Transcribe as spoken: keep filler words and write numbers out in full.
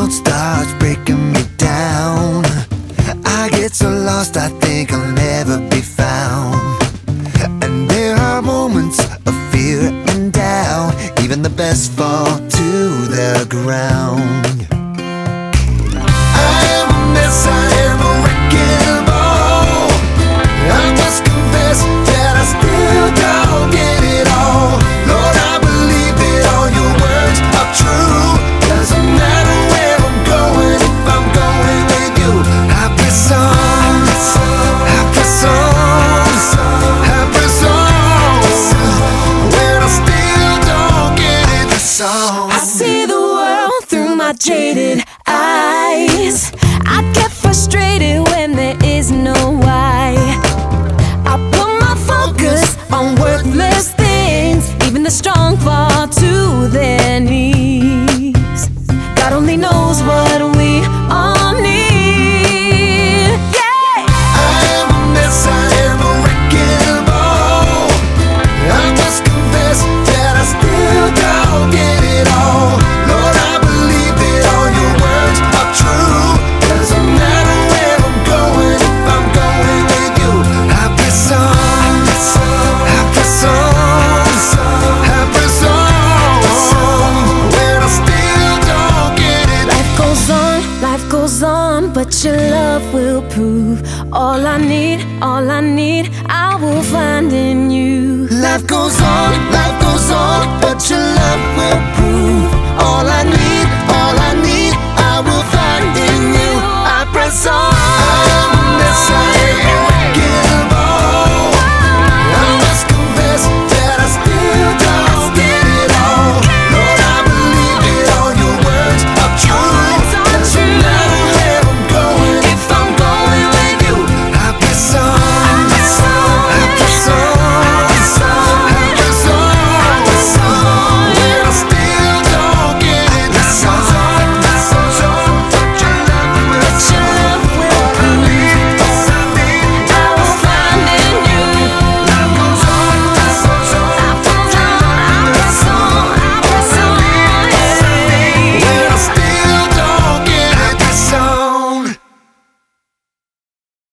world starts breaking me down, I get so lost I think I'll never be found. And there are moments of fear and doubt, even the best fall to the ground. I am a mess, I am a wrecking ball. I must confess that I still don't get it all. Lord, I believe that all your words are true. Doesn't matter where I'm going, if I'm going with you. I press on, I press on, I press on. When I still don't get it, the song. I see the world through my jaded eyes. I get frustrated when there is no why. I put my focus on worthless things. Even the strong fall to their knees. God only knows what we all need. Yeah. I am a mess, I am a wrecking ball. I must confess that I still don't get it all. Lord, I believe that all your words are true. Doesn't matter where I'm going, if I'm going with you. I press on, I press on, I press on. When I still don't get it. Life goes on, life goes on, but your love will prove all I need, all I need, I will find in you. Life goes on, life goes on, but your love will prove all I need.